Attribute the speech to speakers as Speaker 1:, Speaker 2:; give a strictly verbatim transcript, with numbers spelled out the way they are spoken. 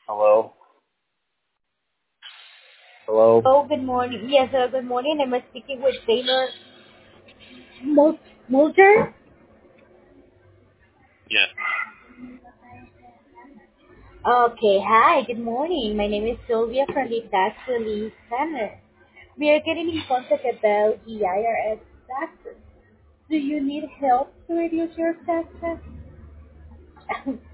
Speaker 1: Hello? Hello?
Speaker 2: Oh, good morning. Yes, uh, good morning. I'm speaking with Taylor Mul- Mulder.
Speaker 1: Yes.
Speaker 2: Okay, hi, good morning. My name is Sylvia from the Tax Relief Center. We are getting in contact about the I R S taxes. Do you need help to reduce your taxes?